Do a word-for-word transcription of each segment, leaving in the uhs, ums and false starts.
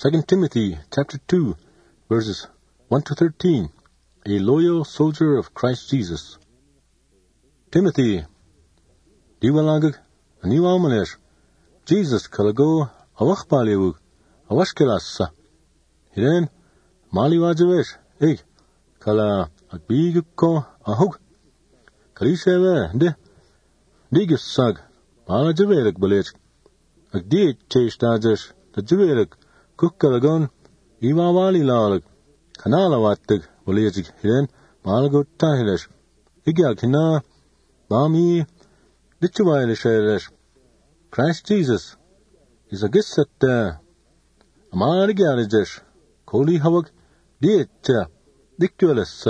Second Timothy chapter two, verses one to thirteen. A loyal soldier of Christ Jesus. Timothy, Diwalagag, Aniwamanish, Jesus Kalago, Awakpaliwug, Awashkelasa. Hiren, Maliwajavesh, Eg, Kala, Agbiguko, Ahug, Kalisheve, De, Digisag, Malajaverik Balech, Agdi Chestajash, the Javerik, Kukkalagon, Iwawali Lalag, Kanalawatig, Balejig, Hiren, Malago Tahilesh, Igyak Hina, Bami, Dichuvailish, Christ Jesus is a guest at the Amarigarejesh, Koli Havak, Dietcha, Dictualis.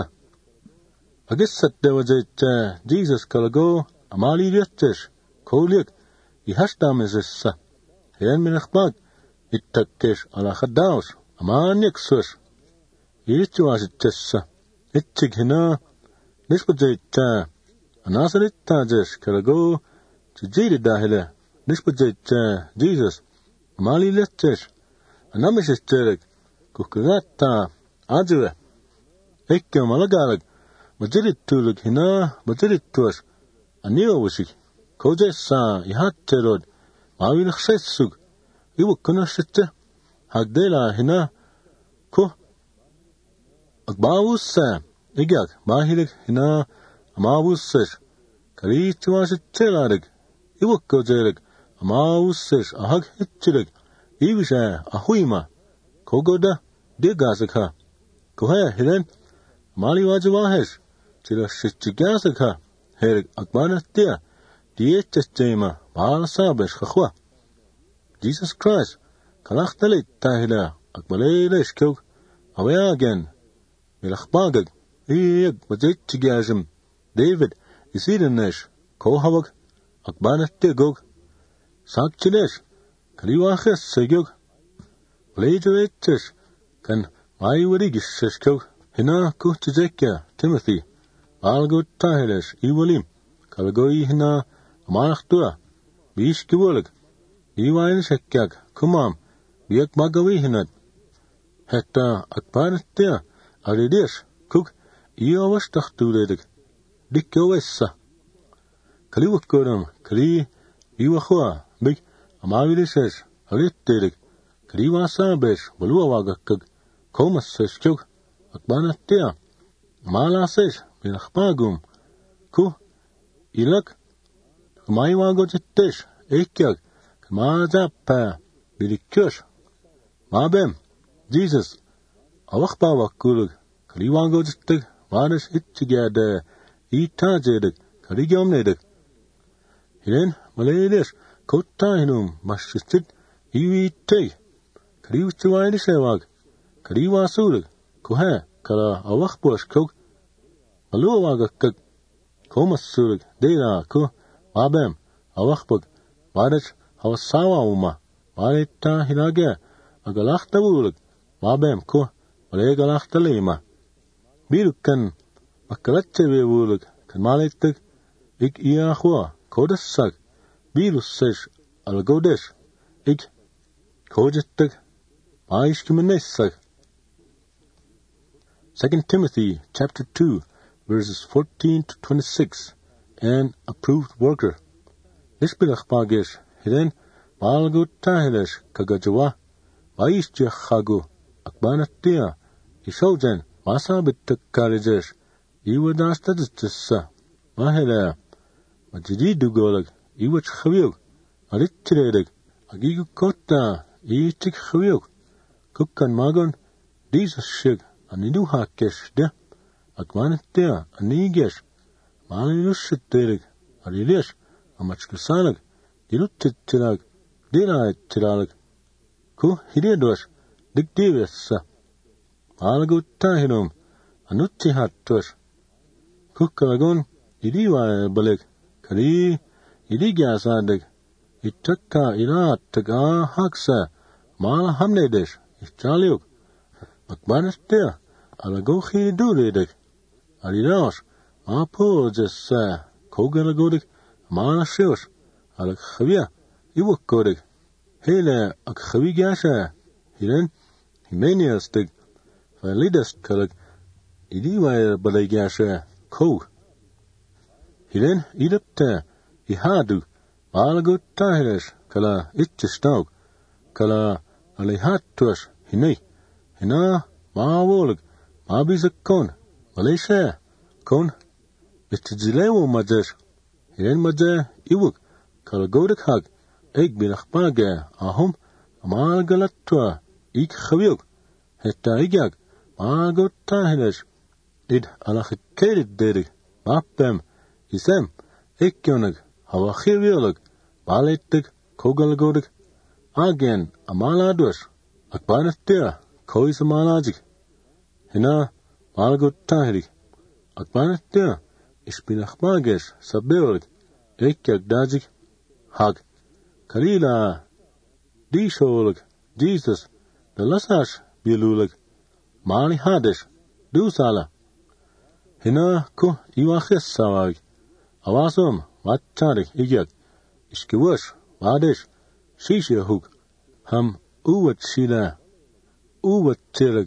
A guest at the was it Jesus Kalago, Amali Retchesh, Kolik, Ihashtamizis, Hen Minachbag, it takesh Alachadaus, Amanixus. It was it chessa, it chighina, Nispajeta, Anasarit Tajesh, Kalago, Chijidi Dahile, Nispajeta, Jesus, Mali Letchesh, Anamishes Jerek, Kukurata, Ajwe, Eke Malagalag, Majirit Tuluk Hina, Majirit Tuas, Anio Wishik, Kojesa, Ihat Terod, Mawil Setsug, Iwu Kunashite, Hagdela Hina, Ko. Agbawus, Igak, Mahilik, Hina, Amawus, Karichuas Chelarig, Iwako Jerig, Amawus, Ahag Hitchirig, Ivisha, Ahuima, Kogoda, Digasaka, Kohe, Hilen, Maliwajawahesh, Chilashchigasaka, Herig Akbana Tia, Dietchema, Balsabesh Hachwa. Jesus Christ, Kalachtalit Tahila, Akbalelish Kok, away again. Milachbagag, Eg, Majitchigazim, David, Isidanesh, Kohavag, Akbanat Tegog, Sakchinesh, Kaliwaches Segog, Blajavetes, Kan Maiwarigish Kog, Hina Kuchizeka, Timothy, Algo Tahilesh, Iwalim, Kalagoi Hina, Amarachtua, Bishkiwolig, Iwain Shekak, Kumam, Biak Magawi Hinat, Heta Akbanat Tea. Aridish, cook, Iowash Tachtudig, Dickoessa. Kaliwakurum, Kali, Iwahua, Big, Amavilishes, Aritidig, Kaliwasa Besh, Baluawagakug, Comas says Chuk, Akbanatia, Mala says, Bilachpagum, Ku, Ilak, Maiwagotitish, Ekyak, Kamazapa, Bilikush, Mabem, Jesus. Awakbawa kulug, Kaliwango jistig, Vanish itchigade, Itajedik, Kaligomnedik. Hiren, Maladish, Kotahinum, Mashistit, Iwi Tay, Kaliwchuainishewag, Kaliwasurig, Kohe, Kala Awakbush Kok, Maluawagakuk, Komasurig, Dela, Ko, Mabem, Awakbug, Vanish, Hawasawa Uma, Vanita Hilage, Agalachta Wulig, Mabem, Ko. Legalachtalema. Birukan, Makalache Wulik, Kamalitic, Ik Iahua, Kodasak, Birusesh, Algodesh, Ik Kojetic, Maishkimanesak. Second Timothy chapter two, verses fourteen to twenty-six, an approved worker. Ishbilach Bagish, Hiden, Malgo Tahilesh, Kagajawa, Vaishjachagu, Akbanatia. Ishojan, Masabit Kalijesh, Iwa Dastadissa, Mahela, Majidi Dugolag, Iwach Havil, Aritredig, Agigu Kota, Ichik Havil, Kukan Magon, Jesus Shig, Anidu Hakesh, De, Akmanatia, Anigesh, Malinushitedig, Arilesh, Amachkasalag, Dilutit Tilag, Dina Tilag, Ku Hidedosh, Dick Davis. Algo Tahinum, Anuchi Hattush, Kukalagon, Idiwa Balik, Kari, Idigasadig, Itaka Irat, Taga Haksa, Mala Hamnedish, Ichaliuk, Makbanistia, Alagohi Duridik, Aridosh, Mapo just Kogalagodik, Mana Shosh, Alak Havia, Iwakodik, Hele Akhavigasha, Hiren, Himeniastig, Validaskalak, Idiwire Balagasha, Ko. Hiren Idapta, Ihadu, Balgut Tahiresh, Kala Itchestog, Kala Alihatush, Hine, Hina, Mawolig, Mabizakon, Malaysia, Kon, Vitzilewo Majesh, Hiren Maja, Iwuk, Kala Godik Hag, Egg Binachbaga, Ahum, Amal Galatwa, Ik Chaviuk, Hetta Igag, Margot Tahilesh, Id Alachikated Dedig, Mapem, Isem, Ekyonig, Hawachiriolig, Baletig, Kogalgodig, Again, Amaladush, Akbanatia, Kois Amalajik, Hina, Margot Tahiri, Akbanatia, Ispinachbagesh, Sabeolig, Ekyag Dajik, Hag, Kalila, Disholig, Jesus, the Lasash, Bilulig, Mali Hadish, Dusala, Hina, Ku, Iwachis Sawag, Awasum, Watcharik, Igyak, Iskiwash, Wadish, Shisha Hook, Ham, Uwat Shila, Uwat Tirig,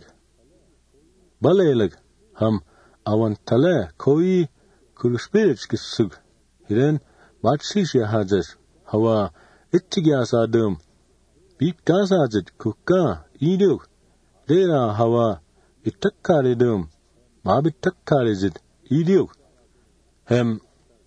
Balelig, Ham, Awantale, Koi, Kuruspirich Kisug, Hiren, Wat Shisha Hajas, Hawa, Itchigas Adum, Beat Gazajit, Kuka, Iduk, Dera Hawa, Itakaridum, Mabit Takarizit, Iduk, Hem,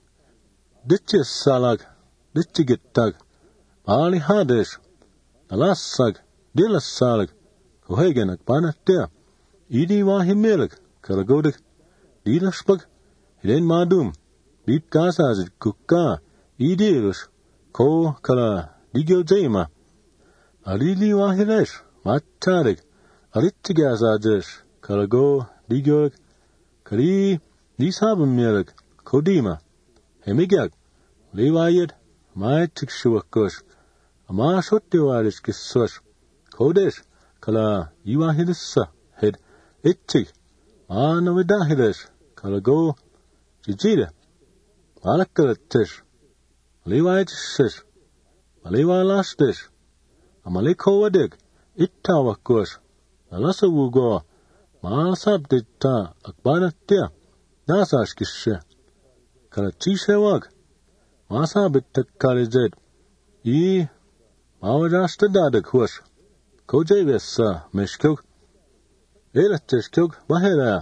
Ditches Salag, Ditchigitag, Ali Hadish, Alasag, Dilas Salag, Kohegan Akbanatia, Idi Wahimilik, Karagodik, Dilashpag, Hiren Madum, Beat Gazajit, Kuka, Idirush, Ko Kala, Digyo Jema, Alili Wahilesh, Matarik, Arittigazajish, Karago, Digyorik, Kari, Nisabamirik, Kodima, Hemigag, Levayed, Maitik Shuakush, Amashutiwarish Kisush, Kodesh, Kala, Iwahidissa, Head, Itchik, Manavidahidesh, Karago, Jijida, Malakalatish, Levayetish, Malewa Lashtish, Amalikowadig, Ittawakush, Alasawugo, Malasabdita, Akbanatia, Nasashkishe, Kalachishewag, Masabitakarized, E. Mawajastadadak, Kojavis, Meshkuk, Elatishkuk, Mahera,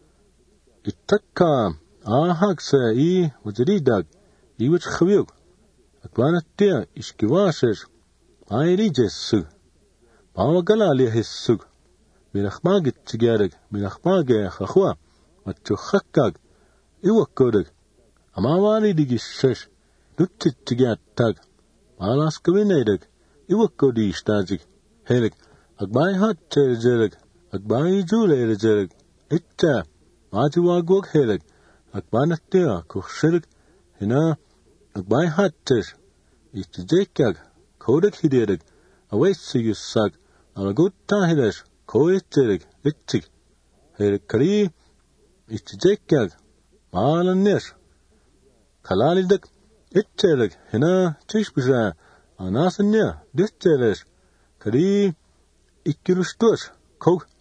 Itaka, Ahakse, E. Wajaridag, E. Which Havuk, Akbanatia, Ishkiwashish, Airijes, Mawagala his sug, Minachmagit Tigarig, Minachmage, Hachua, Machuchakag, Iwakodig, Amawali digishesh, Nutit Tigat Tag, Malaskavinadig, Iwakodi Stajik, Helik, Agbai Hat Terejerig, Agbai Jule Jerig, Itta, Matiwagwag Helik, Agbanatia, Kushirig, Hina, Agbai Hat Tish, Itjakag, Kodak Hidirig, Away see you sag, Alagut Tahidesh, Koeterig, Itchik, Helik Kari, Itjakag, Malanish, Kalalidik, Itcherig, Hina, Tishbisha, Anasanya, Ditchelish, Kari, Ikirustush, Kok,